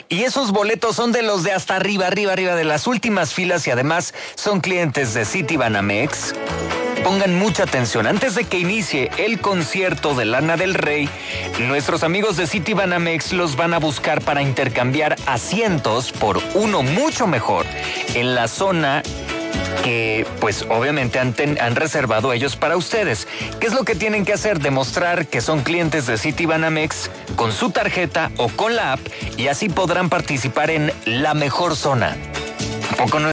Y esos boletos son de los de hasta arriba, de las últimas filas y además son clientes de Citibanamex. Pongan mucha atención, antes de que inicie el concierto de Lana del Rey, nuestros amigos de Citibanamex los van a buscar para intercambiar asientos por uno mucho mejor en la zona que pues obviamente han reservado ellos para ustedes. ¿Qué es lo que tienen que hacer? Demostrar que son clientes de Citibanamex con su tarjeta o con la app y así podrán participar en la mejor zona. ¿A poco no